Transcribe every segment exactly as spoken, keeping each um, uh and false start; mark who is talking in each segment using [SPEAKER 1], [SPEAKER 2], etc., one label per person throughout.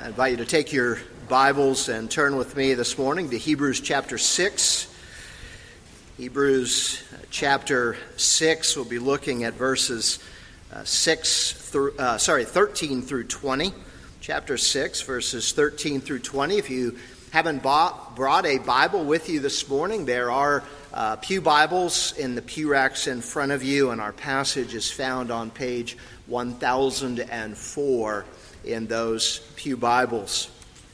[SPEAKER 1] I invite you to take your Bibles and turn with me this morning to Hebrews chapter six. Hebrews chapter six, we'll be looking at verses uh, six through, uh, sorry, thirteen through twenty. Chapter six, verses thirteen through twenty. If you haven't bought, brought a Bible with you this morning, there are uh, pew Bibles in the pew racks in front of you, and our passage is found on page one thousand four in those pew Bibles.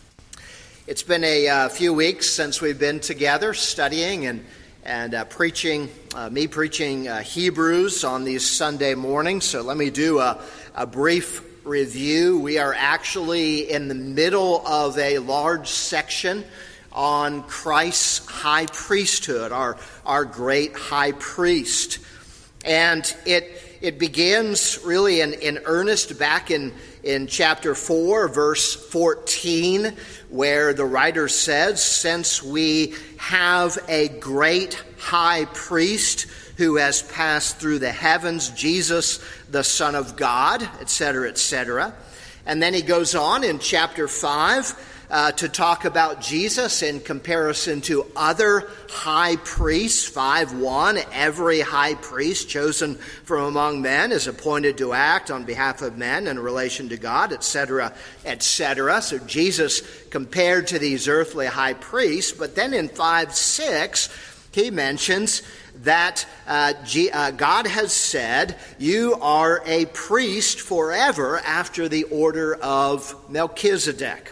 [SPEAKER 1] It's been a uh, few weeks since we've been together studying and and uh, preaching, uh, me preaching uh, Hebrews on these Sunday mornings. So let me do a, a brief review. We are actually in the middle of a large section on Christ's high priesthood, our, our great high priest. And it it begins really in, in earnest back in, in chapter four, verse fourteen, where the writer says, "Since we have a great high priest who has passed through the heavens, Jesus, the Son of God," et cetera, et cetera. And then he goes on in chapter five uh, to talk about Jesus in comparison to other high priests. five one, every high priest chosen from among men is appointed to act on behalf of men in relation to God, et cetera, et cetera. So Jesus compared to these earthly high priests. But then in five six, he mentions that uh, G- uh, God has said, "You are a priest forever after the order of Melchizedek."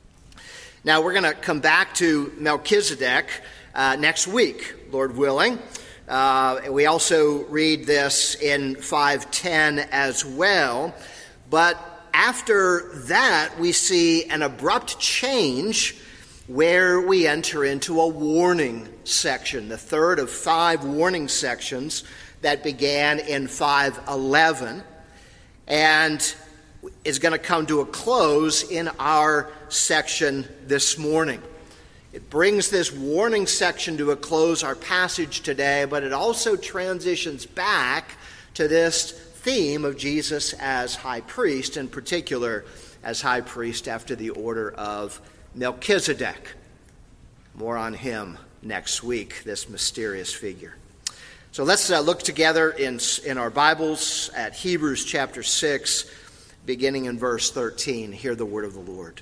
[SPEAKER 1] Now, we're going to come back to Melchizedek uh, next week, Lord willing. Uh, we also read this in five ten as well. But after that, we see an abrupt change where we enter into a warning section, the third of five warning sections that began in five eleven and is going to come to a close in our section this morning. It brings this warning section to a close, our passage today, but it also transitions back to this theme of Jesus as high priest, in particular as high priest after the order of Melchizedek. More on him next week, this mysterious figure. So let's uh, look together in, in our Bibles at Hebrews chapter six, beginning in verse thirteen. Hear the word of the Lord.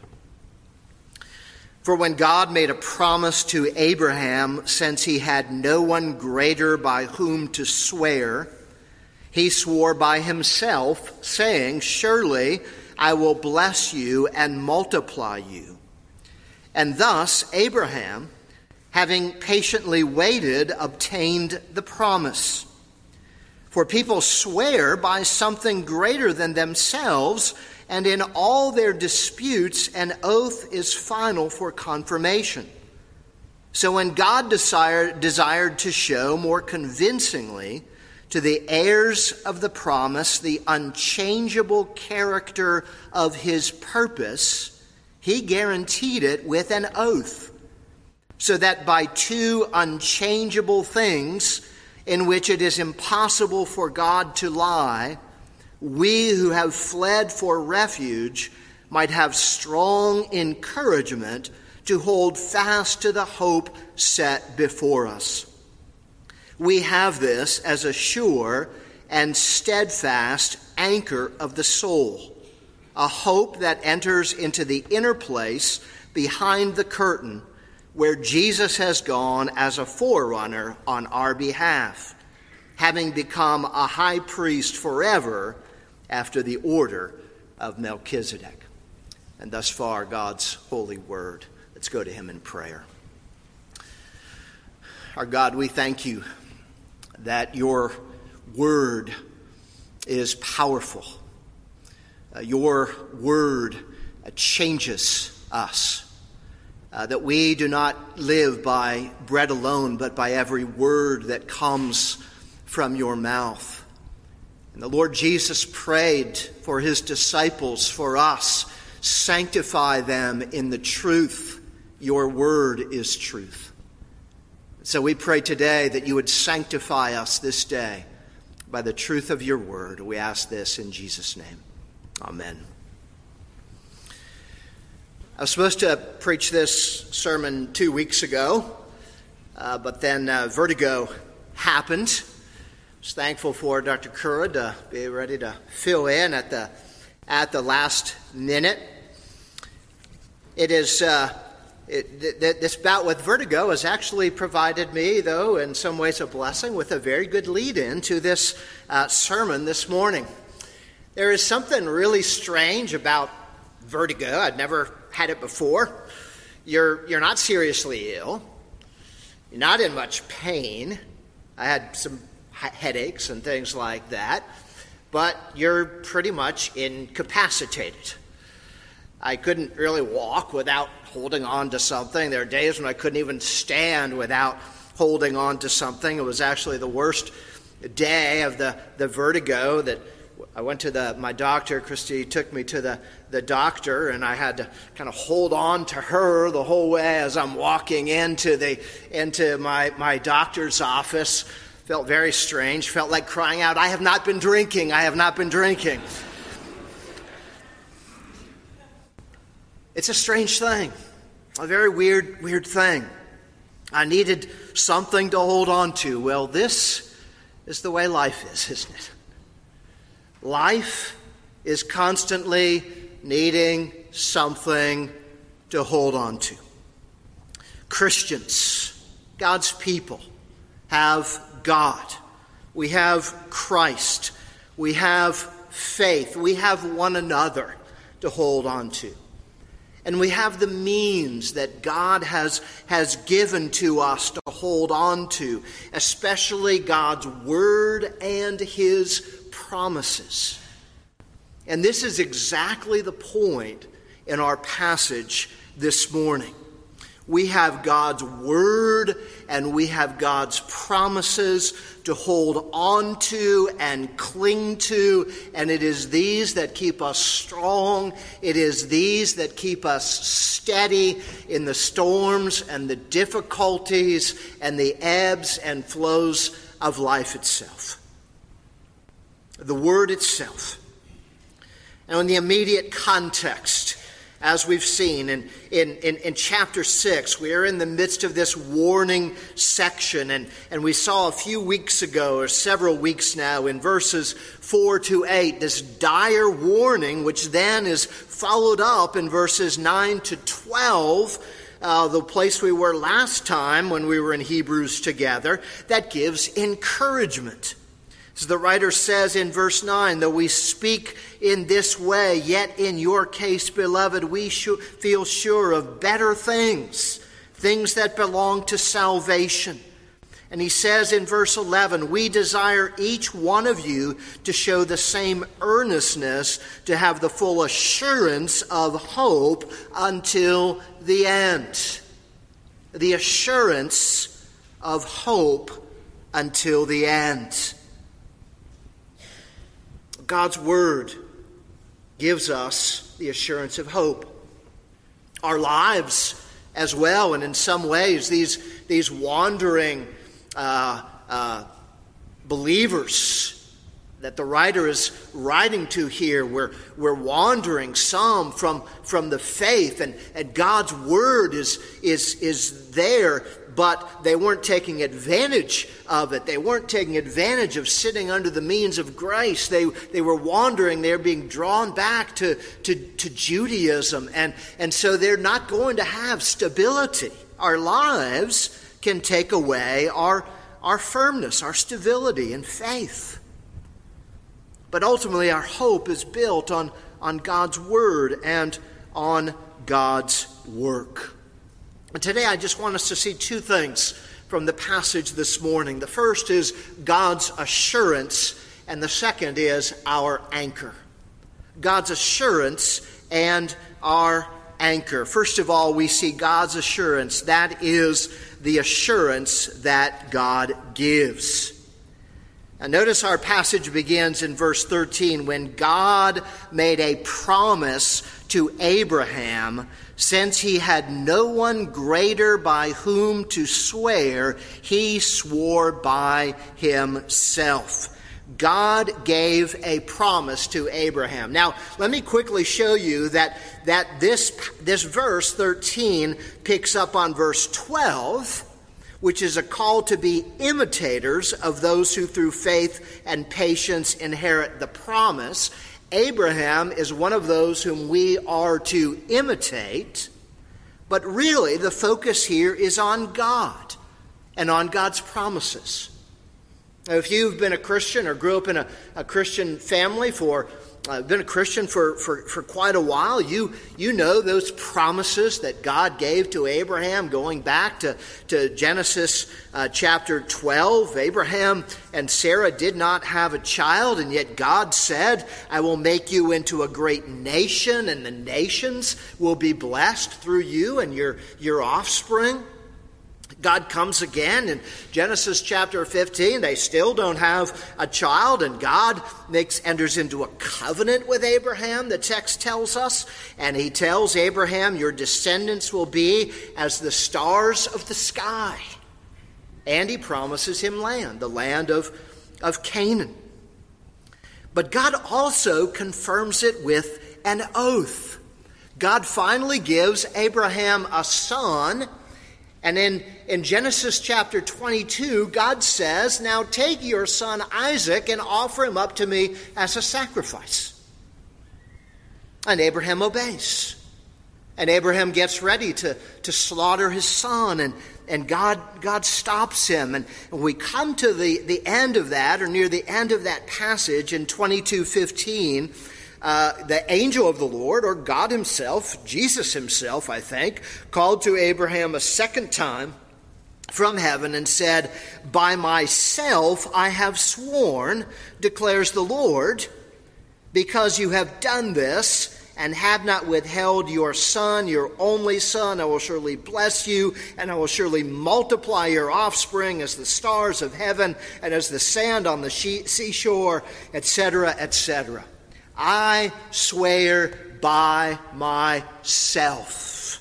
[SPEAKER 1] "For when God made a promise to Abraham, since he had no one greater by whom to swear, he swore by himself, saying, 'Surely I will bless you and multiply you.' And thus Abraham, having patiently waited, obtained the promise. For people swear by something greater than themselves, and in all their disputes an oath is final for confirmation. So when God desired, desired to show more convincingly to the heirs of the promise the unchangeable character of his purpose, he guaranteed it with an oath, so that by two unchangeable things in which it is impossible for God to lie, we who have fled for refuge might have strong encouragement to hold fast to the hope set before us. We have this as a sure and steadfast anchor of the soul, a hope that enters into the inner place behind the curtain, where Jesus has gone as a forerunner on our behalf, having become a high priest forever after the order of Melchizedek." And thus far, God's holy word. Let's go to him in prayer. Our God, we thank you that your word is powerful. Uh, your word uh, changes us. Uh, that we do not live by bread alone, but by every word that comes from your mouth. And the Lord Jesus prayed for his disciples, for us, "Sanctify them in the truth. Your word is truth." So we pray today that you would sanctify us this day by the truth of your word. We ask this in Jesus' name. Amen. I was supposed to preach this sermon two weeks ago, uh, but then uh, vertigo happened. I was thankful for Doctor Kura to be ready to fill in at the at the last minute. It is uh, it, th- th- this bout with vertigo has actually provided me, though, in some ways a blessing, with a very good lead-in to this uh, sermon this morning. There is something really strange about vertigo. I'd never had it before. You're you're not seriously ill. You're not in much pain. I had some headaches and things like that, but you're pretty much incapacitated. I couldn't really walk without holding on to something. There are days when I couldn't even stand without holding on to something. It was actually the worst day of the, the vertigo that I went to the my doctor. Christy took me to the, the doctor, and I had to kind of hold on to her the whole way as I'm walking into the into my, my doctor's office. Felt very strange. Felt like crying out, "I have not been drinking. I have not been drinking." It's a strange thing, a very weird, weird thing. I needed something to hold on to. Well, this is the way life is, isn't it? Life is constantly needing something to hold on to. Christians, God's people, have God. We have Christ. We have faith. We have one another to hold on to. And we have the means that God has, has given to us to hold on to, especially God's Word and His promises. And this is exactly the point in our passage this morning. We have God's Word and we have God's promises to hold on to and cling to, and it is these that keep us strong. It is these that keep us steady in the storms and the difficulties and the ebbs and flows of life itself. The Word itself. Now, in the immediate context, as we've seen in, in, in, in chapter six, we are in the midst of this warning section. And, and we saw a few weeks ago, or several weeks now, in verses four to eight, this dire warning, which then is followed up in verses nine to twelve, uh, the place we were last time when we were in Hebrews together, that gives encouragement. As the writer says in verse nine, though we speak in this way, yet in your case, beloved, we sh- feel sure of better things, things that belong to salvation. And he says in verse eleven, we desire each one of you to show the same earnestness, to have the full assurance of hope until the end. The assurance of hope until the end. God's Word gives us the assurance of hope. Our lives as well, and in some ways, these, these wandering uh, uh, believers that the writer is writing to here, we're, we're wandering some from, from the faith, and, and God's Word is, is, is there, but they weren't taking advantage of it. They weren't taking advantage of sitting under the means of grace. They they were wandering. They're being drawn back to, to, to Judaism. And, and so they're not going to have stability. Our lives can take away our, our firmness, our stability and faith. But ultimately our hope is built on, on God's Word and on God's work. And today I just want us to see two things from the passage this morning. The first is God's assurance, and the second is our anchor. God's assurance and our anchor. First of all, we see God's assurance. That is the assurance that God gives. Now notice our passage begins in verse thirteen, when God made a promise to Abraham, since he had no one greater by whom to swear, he swore by himself. God gave a promise to Abraham. Now, let me quickly show you that, that this, this verse thirteen picks up on verse twelve, which is a call to be imitators of those who through faith and patience inherit the promise. Abraham is one of those whom we are to imitate, but really the focus here is on God and on God's promises. Now, if you've been a Christian or grew up in a, a Christian family for uh, been a Christian for, for, for quite a while, you you know those promises that God gave to Abraham going back to, to Genesis uh, chapter twelve. Abraham and Sarah did not have a child, and yet God said, I will make you into a great nation, and the nations will be blessed through you and your, your offspring. God comes again in Genesis chapter fifteen. They still don't have a child, and God makes enters into a covenant with Abraham, the text tells us. And he tells Abraham, your descendants will be as the stars of the sky. And he promises him land, the land of, of Canaan. But God also confirms it with an oath. God finally gives Abraham a son. And in, in Genesis chapter twenty-two, God says, now take your son Isaac and offer him up to me as a sacrifice. And Abraham obeys. And Abraham gets ready to, to slaughter his son, and, and God, God stops him. And, and we come to the, the end of that, or near the end of that passage in twenty-two fifteen. Uh, the angel of the Lord, or God himself, Jesus himself, I think, called to Abraham a second time from heaven and said, by myself I have sworn, declares the Lord, because you have done this and have not withheld your son, your only son, I will surely bless you, and I will surely multiply your offspring as the stars of heaven and as the sand on the seashore, et cetera, et cetera. I swear by myself.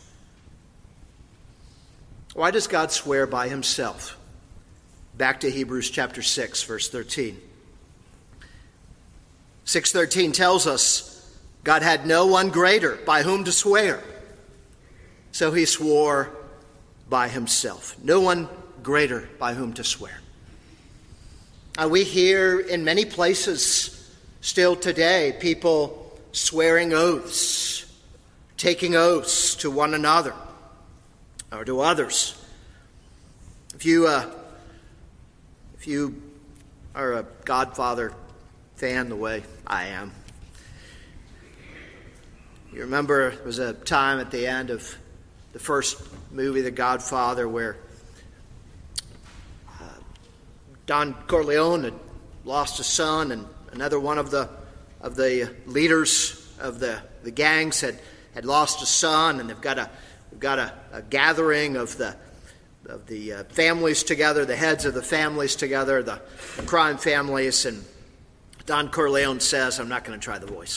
[SPEAKER 1] Why does God swear by himself? Back to Hebrews chapter six, verse thirteen. six thirteen tells us God had no one greater by whom to swear. So he swore by himself. No one greater by whom to swear. Now, we hear in many places still today, people swearing oaths, taking oaths to one another or to others. If you, uh, if you are a Godfather fan the way I am, you remember there was a time at the end of the first movie, The Godfather, where uh, Don Corleone had lost a son, and another one of the of the leaders of the, the gangs had, had lost a son, and they've got a we've got a, a gathering of the of the uh, families together, the heads of the families together, the, the crime families, and Don Corleone says, I'm not going to try the voice.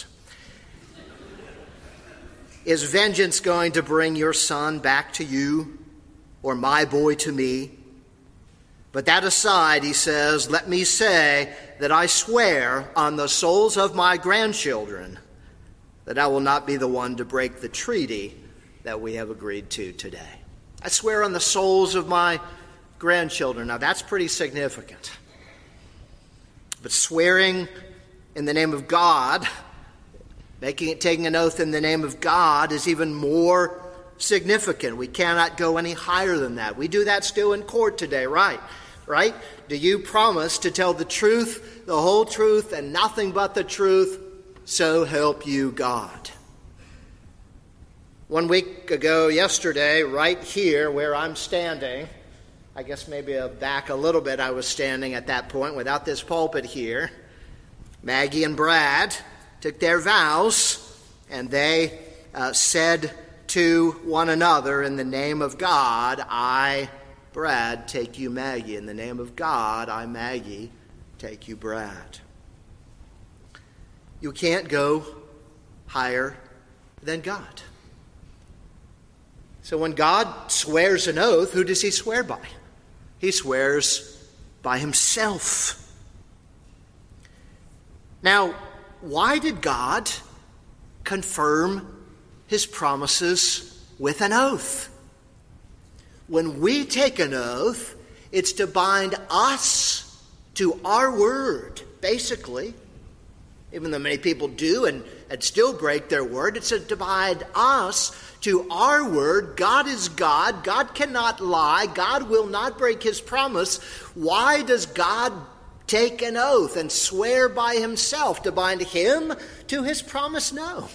[SPEAKER 1] Is vengeance going to bring your son back to you, or my boy to me? But that aside, he says, let me say that I swear on the souls of my grandchildren that I will not be the one to break the treaty that we have agreed to today. I swear on the souls of my grandchildren. Now, that's pretty significant. But swearing in the name of God, making it, taking an oath in the name of God, is even more significant. We cannot go any higher than that. We do that still in court today, right? Right? Do you promise to tell the truth, the whole truth, and nothing but the truth, so help you God? One week ago, yesterday, right here where I'm standing, I guess maybe back a little bit I was standing at that point without this pulpit here, Maggie and Brad took their vows, and they uh, said to one another, in the name of God, I, Brad, take you Maggie. In the name of God, I, Maggie, take you Brad. You can't go higher than God. So when God swears an oath, who does he swear by? He swears by himself. Now, why did God confirm his promises with an oath? When we take an oath, it's to bind us to our word, basically. Even though many people do and, and still break their word, it's to bind us to our word. God is God. God cannot lie. God will not break his promise. Why does God take an oath and swear by himself to bind him to his promise? No.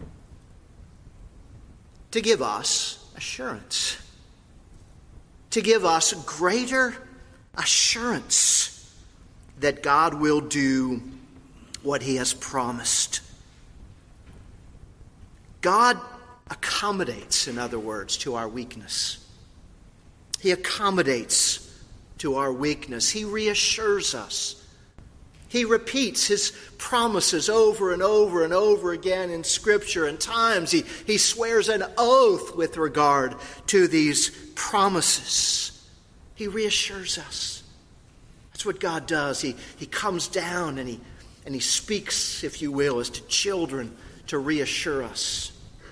[SPEAKER 1] To give us assurance. To give us greater assurance that God will do what he has promised. God accommodates, in other words, to our weakness. He accommodates to our weakness. He reassures us. He repeats his promises over and over and over again in Scripture. And times he, he swears an oath with regard to these promises. He reassures us. That's what God does. He, he comes down and he, and he speaks, if you will, as to children to reassure us.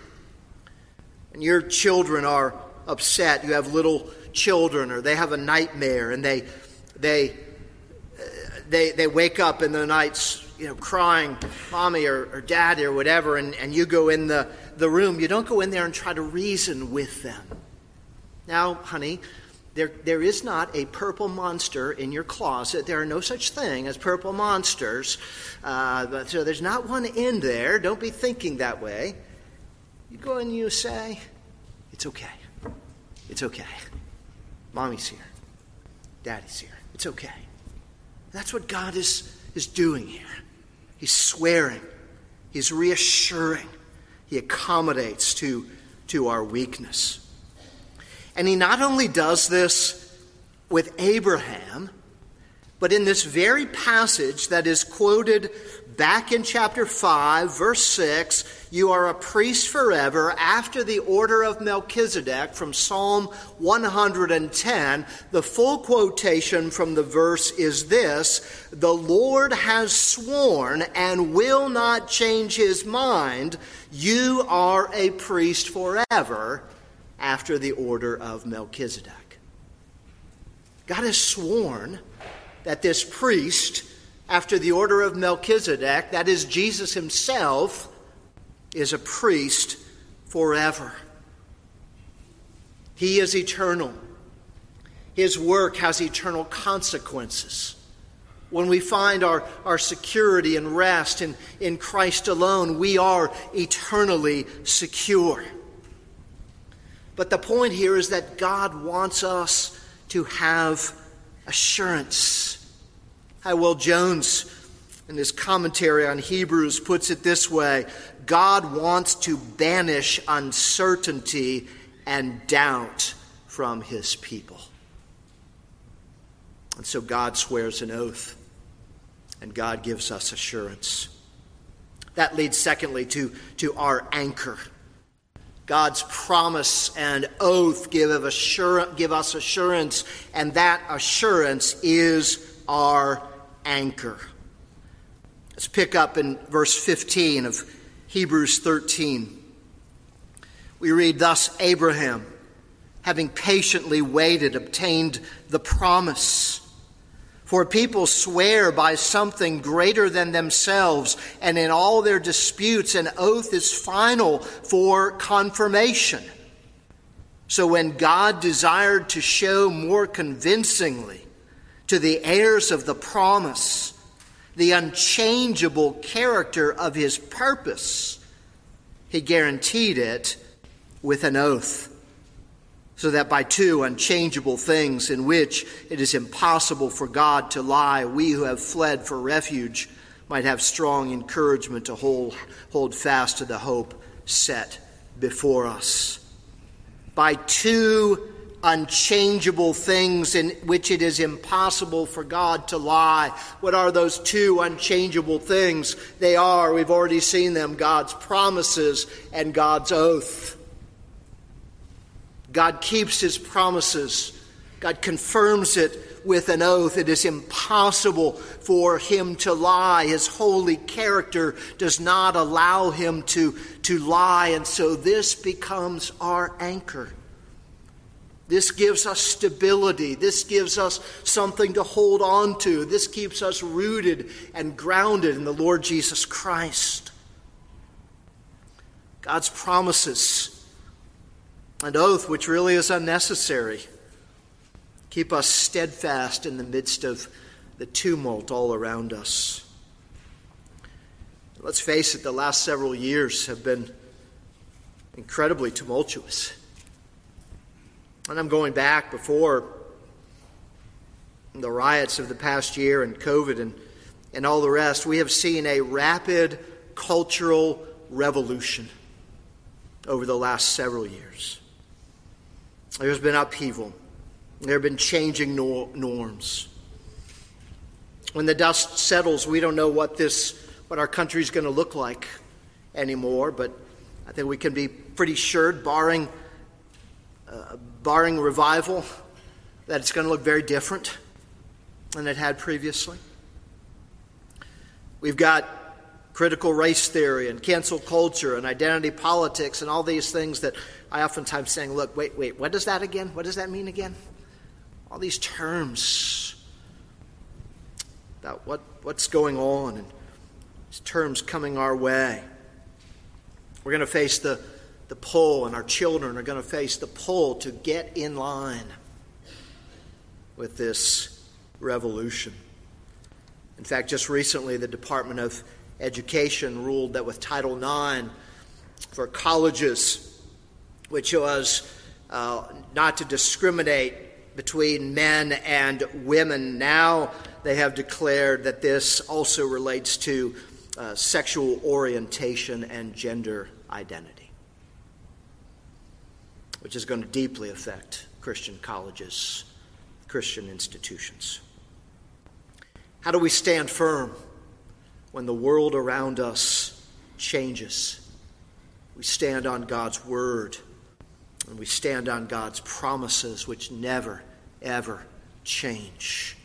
[SPEAKER 1] When your children are upset, you have little children, or they have a nightmare, and they they they they wake up in the nights, you know, crying, mommy or, or daddy or whatever, and, and you go in the, the room. You don't go in there and try to reason with them. Now, honey, there there is not a purple monster in your closet. There are no such thing as purple monsters. Uh, but, so there's not one in there. Don't be thinking that way. You go and you say, it's okay. It's okay. Mommy's here. Daddy's here. It's okay. That's what God is, is doing here. He's swearing. He's reassuring. He accommodates to, to our weakness. And he not only does this with Abraham, but in this very passage that is quoted back in chapter five, verse six, you are a priest forever after the order of Melchizedek, from Psalm one hundred ten. The full quotation from the verse is this: the Lord has sworn and will not change his mind. You are a priest forever after the order of Melchizedek. God has sworn that this priest, after the order of Melchizedek, that is Jesus himself, is a priest forever. He is eternal. His work has eternal consequences. When we find our, our security and rest in, in Christ alone, we are eternally secure. But the point here is that God wants us to have assurance. Hywell Jones, in his commentary on Hebrews, puts it this way: God wants to banish uncertainty and doubt from his people. And so God swears an oath, and God gives us assurance. That leads, secondly, to, to our anchor. God's promise and oath give, of assur- give us assurance, and that assurance is our anchor. Let's pick up in verse fifteen of Hebrews thirteen. We read, thus Abraham, having patiently waited, obtained the promise. For people swear by something greater than themselves, and in all their disputes an oath is final for confirmation. So when God desired to show more convincingly to the heirs of the promise the unchangeable character of his purpose, he guaranteed it with an oath, so that by two unchangeable things in which it is impossible for God to lie, we who have fled for refuge might have strong encouragement to hold, hold fast to the hope set before us. By two unchangeable things in which it is impossible for God to lie. What are those two unchangeable things? They are, we've already seen them, God's promises and God's oath. God keeps his promises. God confirms it with an oath. It is impossible for him to lie. His holy character does not allow him to, to lie. And so this becomes our anchor. This gives us stability. This gives us something to hold on to. This keeps us rooted and grounded in the Lord Jesus Christ. God's promises, an oath which really is unnecessary, keep us steadfast in the midst of the tumult all around us. Let's face it, the last several years have been incredibly tumultuous. And I'm going back before the riots of the past year and COVID and, and all the rest. We have seen a rapid cultural revolution over the last several years. There's been upheaval. There have been changing nor- norms. When the dust settles, we don't know what this, what our country is going to look like anymore, but I think we can be pretty sure, barring uh, barring revival, that it's going to look very different than it had previously. We've got critical race theory and cancel culture and identity politics and all these things that I oftentimes saying, look, wait, wait, what is that again? What does that mean again? All these terms about what, what's going on and these terms coming our way. We're going to face the, the pull, and our children are going to face the pull to get in line with this revolution. In fact, just recently, the Department of Education ruled that with Title nine for colleges, which was uh, not to discriminate between men and women, now they have declared that this also relates to uh, sexual orientation and gender identity, which is going to deeply affect Christian colleges, Christian institutions. How do we stand firm when the world around us changes? We stand on God's word, and we stand on God's promises, which never, ever change.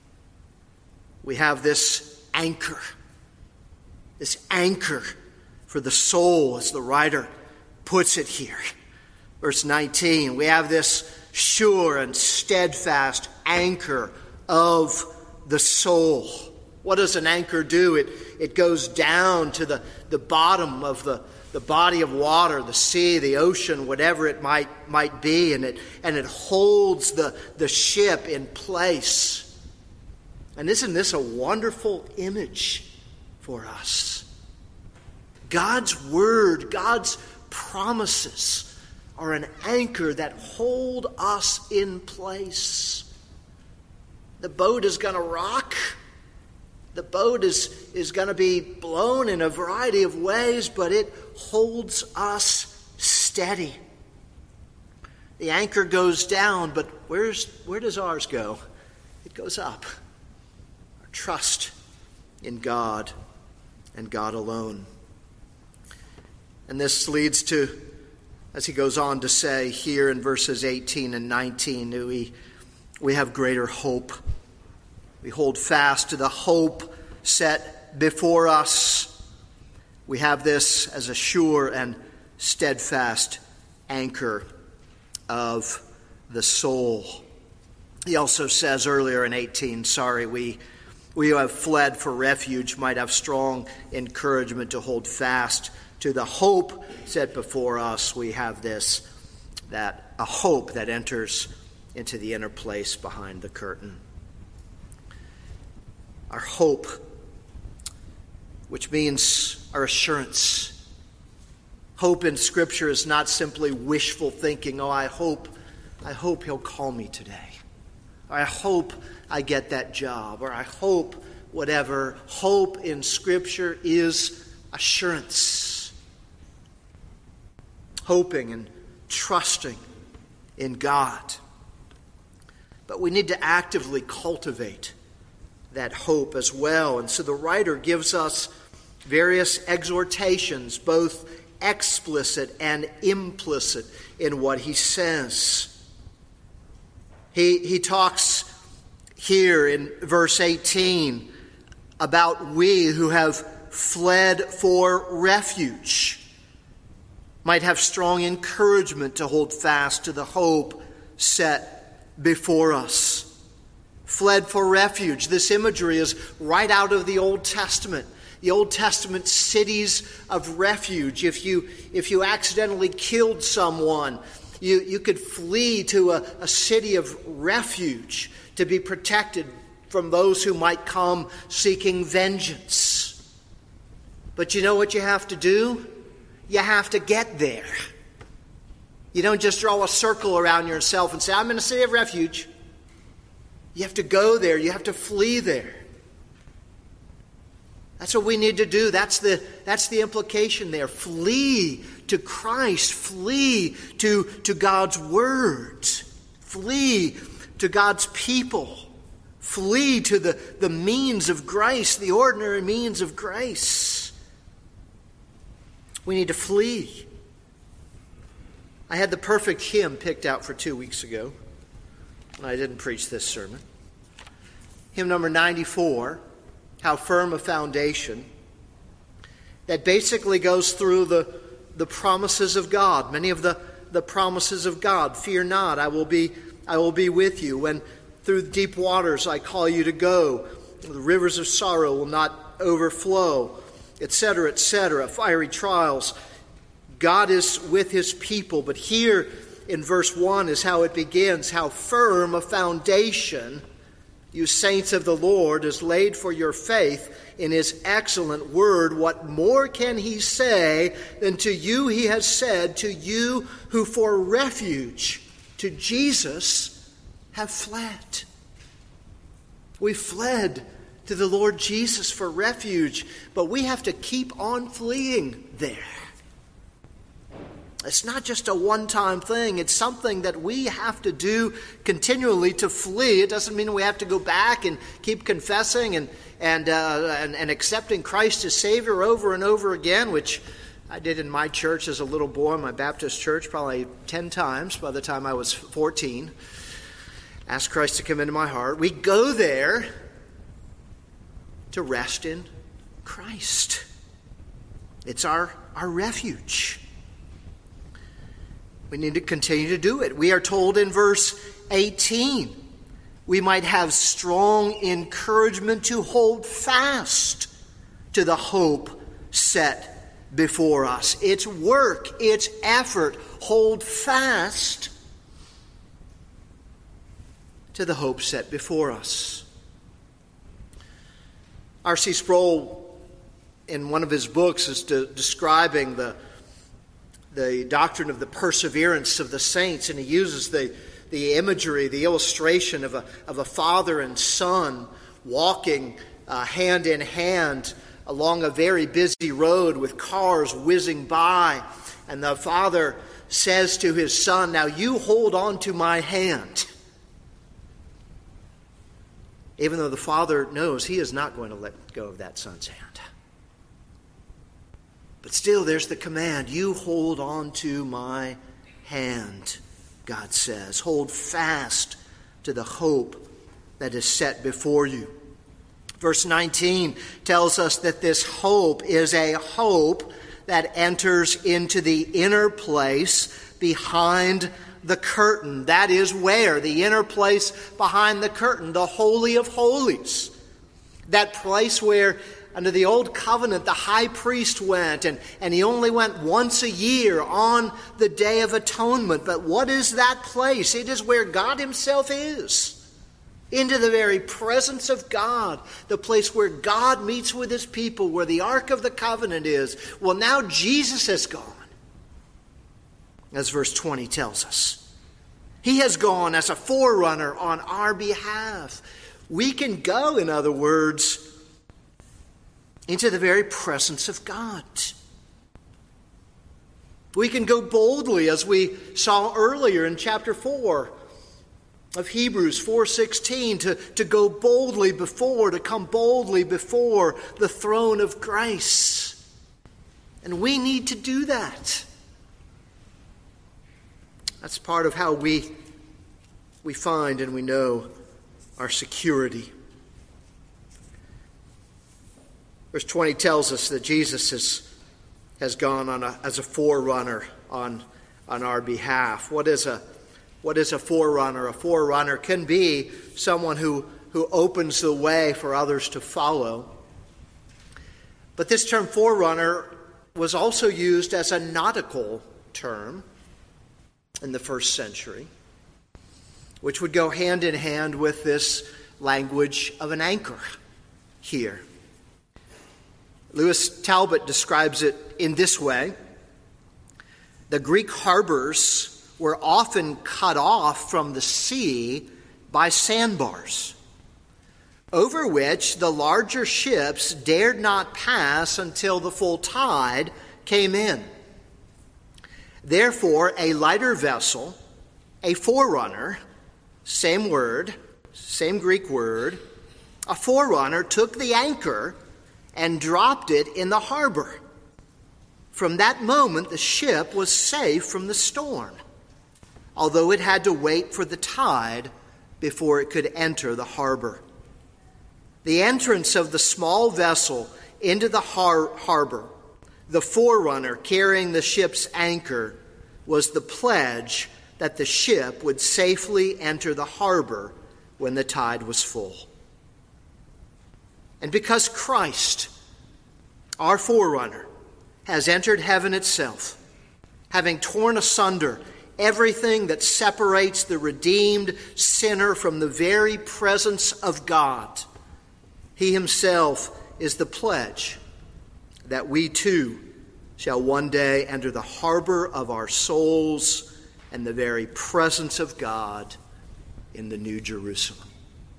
[SPEAKER 1] We have this anchor, this anchor for the soul, as the writer puts it here. Verse nineteen, we have this sure and steadfast anchor of the soul. What does an anchor do? It, it goes down to the, the bottom of the, the body of water, the sea, the ocean, whatever it might might be, and it and it holds the, the ship in place. And isn't this a wonderful image for us? God's word, God's promises are an anchor that hold us in place. The boat is going to rock. The boat is, is going to be blown in a variety of ways, but it holds us steady. The anchor goes down, but where's where does ours go? It goes up. Our trust in God and God alone. And this leads to, as he goes on to say here in verses eighteen and nineteen, we, we have greater hope. We hold fast to the hope set before us. We have this as a sure and steadfast anchor of the soul. He also says earlier in eighteen, sorry, we, we who have fled for refuge might have strong encouragement to hold fast to the hope set before us. We have this, that a hope that enters into the inner place behind the curtain. Our hope, which means our assurance. Hope in Scripture is not simply wishful thinking. Oh, I hope, I hope he'll call me today. Or I hope I get that job. Or I hope whatever. Hope in Scripture is assurance. Hoping and trusting in God. But we need to actively cultivate that hope as well. And so the writer gives us various exhortations, both explicit and implicit, in what he says. He, he talks here in verse eighteen about we who have fled for refuge might have strong encouragement to hold fast to the hope set before us. Fled for refuge. This imagery is right out of the Old Testament. The Old Testament cities of refuge. If you if you accidentally killed someone, you, you could flee to a, a city of refuge to be protected from those who might come seeking vengeance. But you know what you have to do? You have to get there. You don't just draw a circle around yourself and say, I'm in a city of refuge. You have to go there. You have to flee there. That's what we need to do. That's the, that's the implication there. Flee to Christ. Flee to, to God's Word. Flee to God's people. Flee to the, the means of grace, the ordinary means of grace. We need to flee. I had the perfect hymn picked out for two weeks ago when I didn't preach this sermon. Hymn number ninety-four, How Firm a Foundation, that basically goes through the, the promises of God, many of the, the promises of God. Fear not, I will be I will be with you. When through deep waters I call you to go, the rivers of sorrow will not overflow, et cetera, et cetera. Fiery trials. God is with his people. But here in verse one is how it begins. How firm a foundation, you saints of the Lord, is laid for your faith in his excellent word. What more can he say than to you he has said, to you who for refuge to Jesus have fled? We fled to the Lord Jesus for refuge, but we have to keep on fleeing there. It's not just a one-time thing. It's something that we have to do continually to flee. It doesn't mean we have to go back and keep confessing and and uh, and, and accepting Christ as Savior over and over again, which I did in my church as a little boy, my Baptist church, probably ten times by the time I was fourteen. Asked Christ to come into my heart. We go there to rest in Christ. It's our, our refuge. We need to continue to do it. We are told in verse eighteen, we might have strong encouragement to hold fast to the hope set before us. It's work, it's effort. Hold fast to the hope set before us. R C Sproul, in one of his books, is to, describing the the doctrine of the perseverance of the saints, and he uses the, the imagery, the illustration of a, of a father and son walking uh, hand in hand along a very busy road with cars whizzing by. And the father says to his son, now you hold on to my hand. Even though the father knows he is not going to let go of that son's hand. But still, there's the command. You hold on to my hand, God says. Hold fast to the hope that is set before you. Verse nineteen tells us that this hope is a hope that enters into the inner place behind the curtain. That is where? The inner place behind the curtain, the Holy of Holies. That place where under the old covenant, the high priest went, and, and he only went once a year on the Day of Atonement. But what is that place? It is where God himself is. Into the very presence of God, the place where God meets with his people, where the Ark of the Covenant is. Well, now Jesus has gone, as verse twenty tells us. He has gone as a forerunner on our behalf. We can go, in other words, into the very presence of God. We can go boldly, as we saw earlier in chapter four of Hebrews four sixteen, to, to go boldly before, to come boldly before the throne of grace. And we need to do that. That's part of how we, we find and we know our security. Verse twenty tells us that Jesus has, has gone on a, as a forerunner on, on our behalf. What is a what is a forerunner? A forerunner can be someone who, who opens the way for others to follow. But this term forerunner was also used as a nautical term in the first century, which would go hand in hand with this language of an anchor here. Lewis Talbot describes it in this way. The Greek harbors were often cut off from the sea by sandbars, over which the larger ships dared not pass until the full tide came in. Therefore, a lighter vessel, a forerunner, same word, same Greek word, a forerunner took the anchor and dropped it in the harbor. From that moment, the ship was safe from the storm, although it had to wait for the tide before it could enter the harbor. The entrance of the small vessel into the har- harbor, the forerunner carrying the ship's anchor, was the pledge that the ship would safely enter the harbor when the tide was full. And because Christ, our forerunner, has entered heaven itself, having torn asunder everything that separates the redeemed sinner from the very presence of God, he himself is the pledge that we too shall one day enter the harbor of our souls and the very presence of God in the New Jerusalem.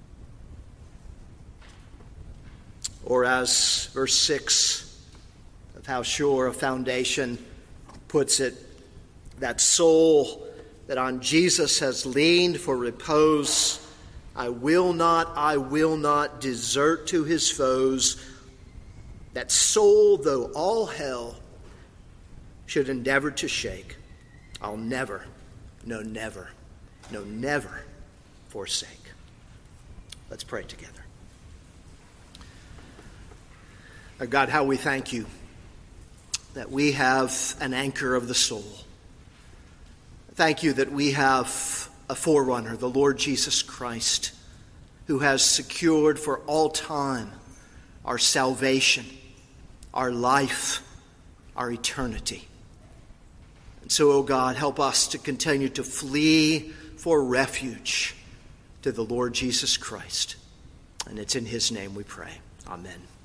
[SPEAKER 1] Or as verse six of How Sure a Foundation puts it, that soul that on Jesus has leaned for repose, I will not, I will not desert to his foes. That soul, though all hell should endeavor to shake, I'll never, no never, no never forsake. Let's pray together. Oh God, how we thank you that we have an anchor of the soul. Thank you that we have a forerunner, the Lord Jesus Christ, who has secured for all time our salvation, our life, our eternity. And so, O God, help us to continue to flee for refuge to the Lord Jesus Christ. And it's in his name we pray. Amen.